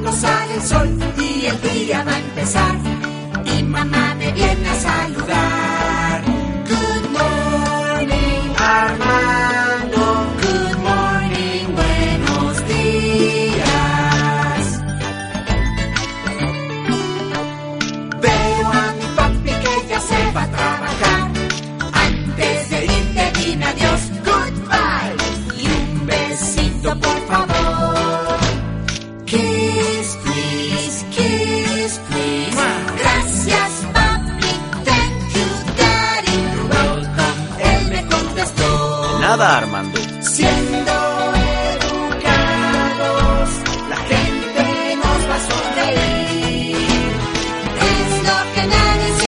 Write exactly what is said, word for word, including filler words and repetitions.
cuando sale el sol y el día va a empezar. Y mamá me viene a saludar. Good morning, Armando. Good morning, buenos días. Veo a mi papi que ya se va a trabajar. Antes de ir te dime adiós, goodbye. Y un besito por favor. Kiss, please, kiss, please. Gracias, papi, thank you, daddy. You're welcome, él me contestó. Nada, Armando. Siempre